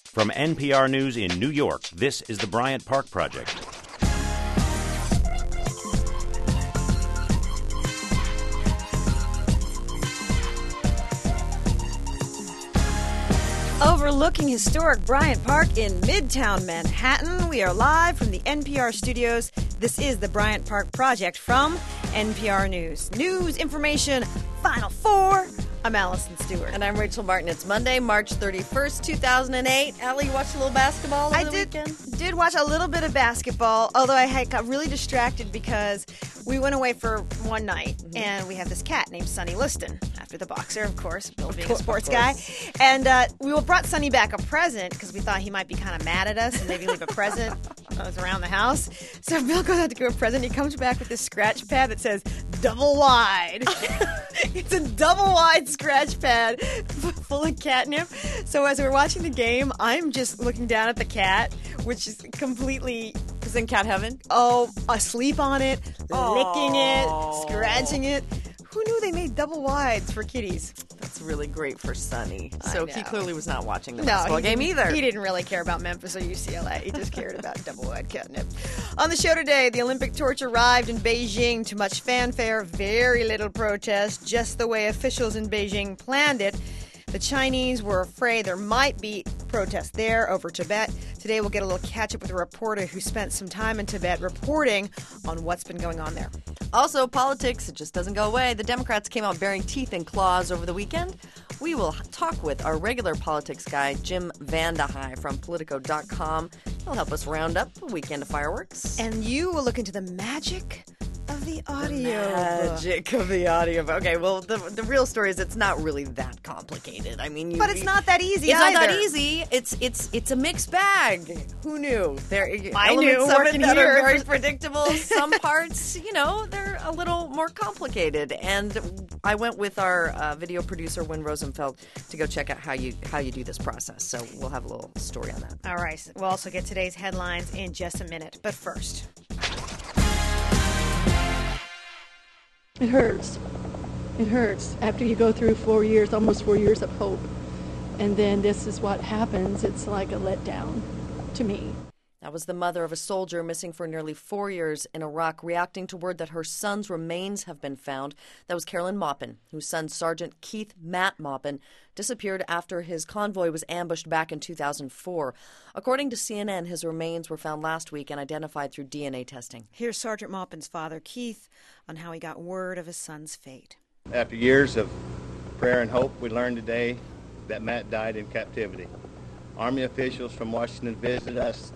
From NPR News in New York, this is the Bryant Park Project. Overlooking historic Bryant Park in Midtown Manhattan, we are live from the NPR studios. This is the Bryant Park Project from NPR News. News, information, Final Four. I'm Allison Stewart. And I'm Rachel Martin. It's Monday, March 31st, 2008. Allie, you watched a little basketball over the weekend? I did watch a little bit of basketball, although I got really distracted because we went away for one night, and we have this cat named Sonny Liston, after the boxer, of course, Bill being a sports guy. And we brought Sonny back a present because we thought he might be kind of mad at us and maybe leave a present around the house. So Bill goes out to give a present. He comes back with this scratch pad that says double wide. It's a double wide scratch pad full of catnip. So as we're watching the game, I'm just looking down at the cat, which is completely... Is in cat heaven? Asleep on it, licking it, scratching it. Who knew they made double wides for kitties? That's really great for Sonny. So he clearly was not watching the No, basketball game either. He didn't really care about Memphis or UCLA. He just cared about double wide catnip. On the show today, the Olympic torch arrived in Beijing to much fanfare, very little protest, just the way officials in Beijing planned it. The Chinese were afraid there might be protests there over Tibet. Today we'll get a little catch-up with a reporter who spent some time in Tibet reporting on what's been going on there. Also, politics, it just doesn't go away. The Democrats came out bearing teeth and claws over the weekend. We will talk with our regular politics guy, Jim Vandehei from Politico.com. He'll help us round up the weekend of fireworks. And you will look into the magic of the audio. Magic of the audio. Okay, well, the real story is it's not really that complicated. I mean, but it's not that easy. It's either. not that easy. It's a mixed bag. Who knew? I knew. Some of it that here. are very predictable. Some parts, they're a little more complicated. And I went with our video producer, Wynn Rosenfeld, to go check out how you do this process. So we'll have a little story on that. All right. We'll also get today's headlines in just a minute. But first. It hurts. It hurts after you go through 4 years, almost 4 years of hope. And then this is what happens. It's like a letdown to me. That was the mother of a soldier missing for nearly 4 years in Iraq, reacting to word that her son's remains have been found. That was Carolyn Maupin, whose son, Sergeant Keith Matt Maupin, disappeared after his convoy was ambushed back in 2004. According to CNN, his remains were found last week and identified through DNA testing. Here's Sergeant Maupin's father, Keith, on how he got word of his son's fate. After years of prayer and hope, we learned today that Matt died in captivity. Army officials from Washington visited us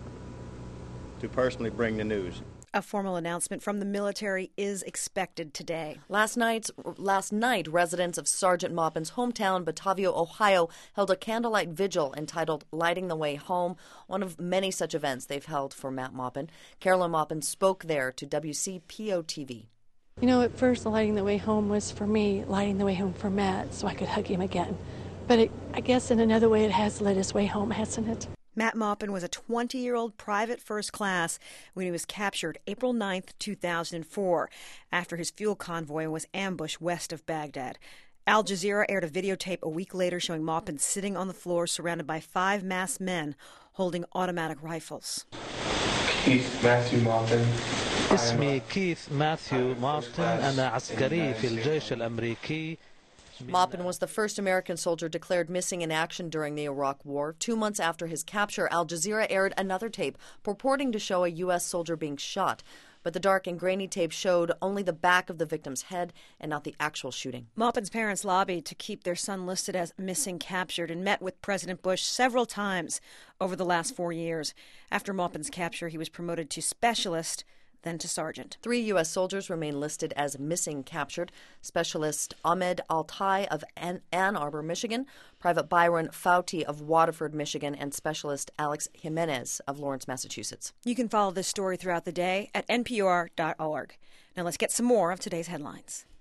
to personally bring the news. A formal announcement from the military is expected today. Last night, residents of Sergeant Maupin's hometown, Batavia, Ohio, held a candlelight vigil entitled Lighting the Way Home, one of many such events they've held for Matt Maupin. Carolyn Maupin spoke there to WCPO-TV. At first, lighting the way home was for me, lighting the way home for Matt, so I could hug him again. But I guess in another way it has led his way home, hasn't it? Matt Maupin was a 20-year-old private first class when he was captured April 9th, 2004, after his fuel convoy was ambushed west of Baghdad. Al Jazeera aired a videotape a week later showing Maupin sitting on the floor surrounded by 5 masked men holding automatic rifles. Keith Matthew Maupin. اسمي كيث ماثيو مارتن أنا عسكري في الجيش الأمريكي. Maupin was the first American soldier declared missing in action during the Iraq War. 2 months after his capture, Al Jazeera aired another tape purporting to show a U.S. soldier being shot. But the dark and grainy tape showed only the back of the victim's head and not the actual shooting. Maupin's parents lobbied to keep their son listed as missing captured and met with President Bush several times over the last 4 years. After Maupin's capture, he was promoted to specialist, then to sergeant. 3 U.S. soldiers remain listed as missing captured. Specialist Ahmed Altai of Ann Arbor, Michigan, Private Byron Fouty of Waterford, Michigan, and Specialist Alex Jimenez of Lawrence, Massachusetts. You can follow this story throughout the day at npr.org. Now let's get some more of today's headlines.